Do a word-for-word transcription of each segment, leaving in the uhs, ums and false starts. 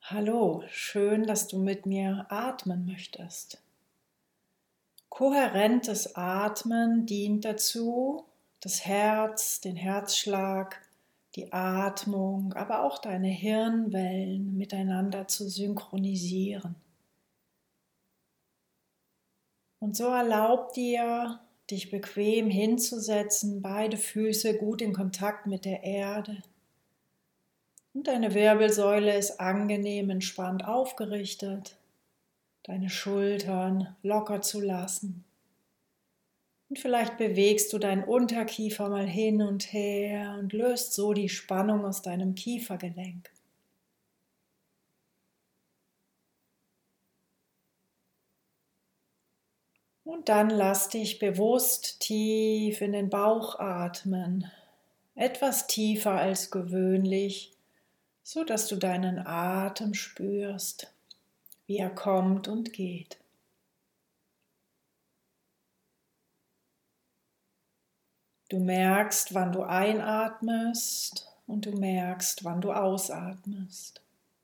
Hallo, schön, dass du mit mir atmen möchtest. Kohärentes Atmen dient dazu, das Herz, den Herzschlag, die Atmung, aber auch deine Hirnwellen miteinander zu synchronisieren. Und so erlaub dir, dich bequem hinzusetzen, beide Füße gut in Kontakt mit der Erde. Und deine Wirbelsäule ist angenehm entspannt aufgerichtet. Deine Schultern locker zu lassen. Und vielleicht bewegst du deinen Unterkiefer mal hin und her und löst so die Spannung aus deinem Kiefergelenk. Und dann lass dich bewusst tief in den Bauch atmen, etwas tiefer als gewöhnlich, so dass du deinen Atem spürst, wie er kommt und geht. Du merkst, wann du einatmest und du merkst, wann du ausatmest.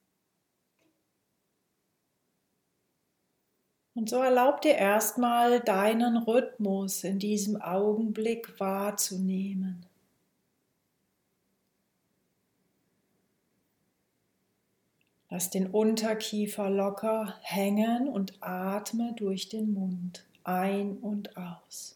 Und so erlaub dir erstmal deinen Rhythmus in diesem Augenblick wahrzunehmen. Lass den Unterkiefer locker hängen und atme durch den Mund ein und aus.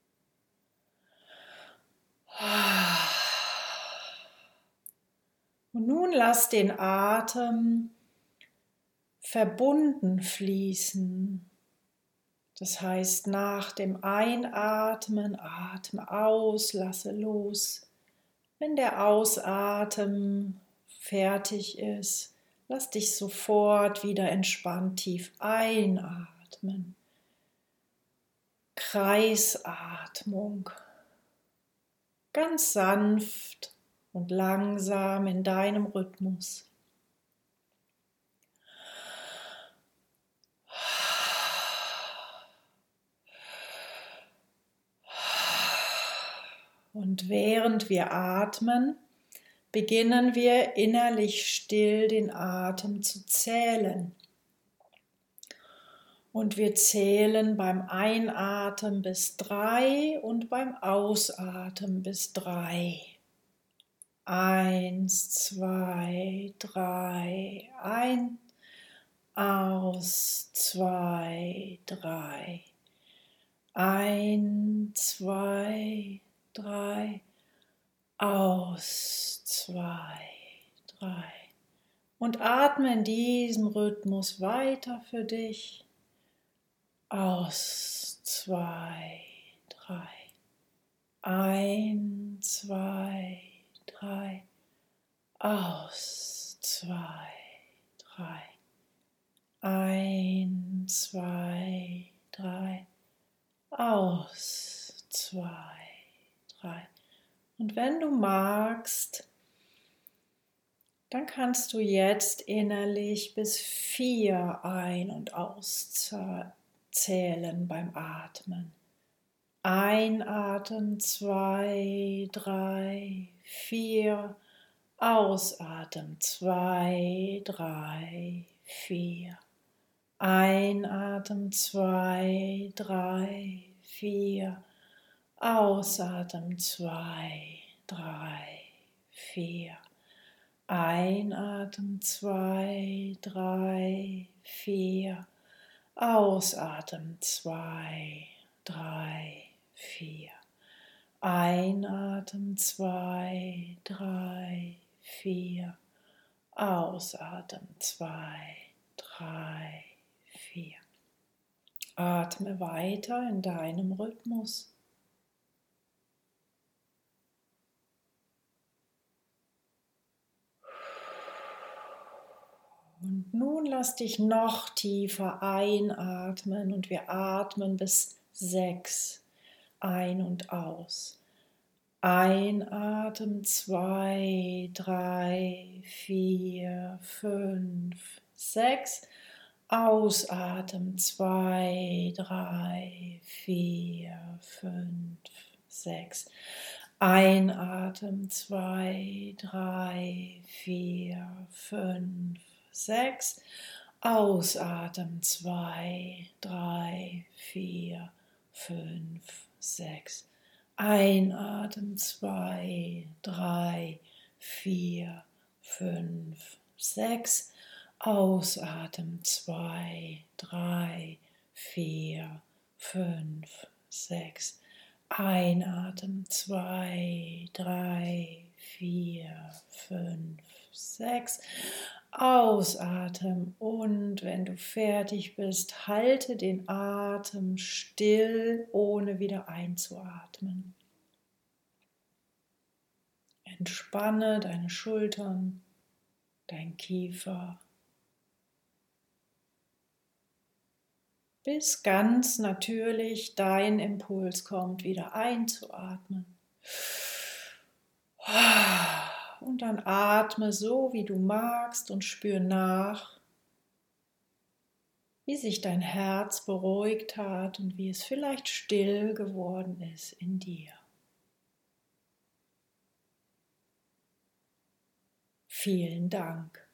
Und nun lass den Atem verbunden fließen. Das heißt, nach dem Einatmen, atme aus, lasse los. Wenn der Ausatmen fertig ist, lass dich sofort wieder entspannt tief einatmen. Kreisatmung. Ganz sanft und langsam in deinem Rhythmus. Und während wir atmen, beginnen wir innerlich still den Atem zu zählen. Und wir zählen beim Einatmen bis drei und beim Ausatmen bis drei. Eins, zwei, drei, ein, aus, zwei, drei. Ein, zwei, drei, aus, zwei, drei. Und atme in diesem Rhythmus weiter für dich. Aus, zwei, drei. Ein, zwei, drei. Aus, zwei, drei. Ein, zwei, drei. Aus, zwei, drei. Und wenn du magst, dann kannst du jetzt innerlich bis vier ein- und auszählen beim Atmen. Einatmen, zwei, drei, vier. Ausatmen, zwei, drei, vier. Einatmen, zwei, drei, vier. Ausatmen, zwei, drei, vier. Einatmen, zwei, drei, vier. Ausatmen, zwei, drei, vier. Einatmen, zwei, drei, vier. Ausatmen, zwei, drei, vier. Atme weiter in deinem Rhythmus. Und nun lass dich noch tiefer einatmen und wir atmen bis sechs ein und aus. Einatmen, zwei, drei, vier, fünf, sechs. Ausatmen, zwei, drei, vier, fünf, sechs. Einatmen, zwei, drei, vier, fünf, sechs. Ausatmen, zwei, drei, vier, fünf, sechs. Einatmen, zwei, drei, vier, fünf, sechs. Ausatmen, zwei, drei, vier, fünf, sechs. Einatmen, zwei, drei, vier, fünf, sechs. Ausatmen und wenn du fertig bist, halte den Atem still, ohne wieder einzuatmen. Entspanne deine Schultern, dein Kiefer, bis ganz natürlich dein Impuls kommt, wieder einzuatmen. Und dann atme so, wie du magst und spür nach, wie sich dein Herz beruhigt hat und wie es vielleicht still geworden ist in dir. Vielen Dank.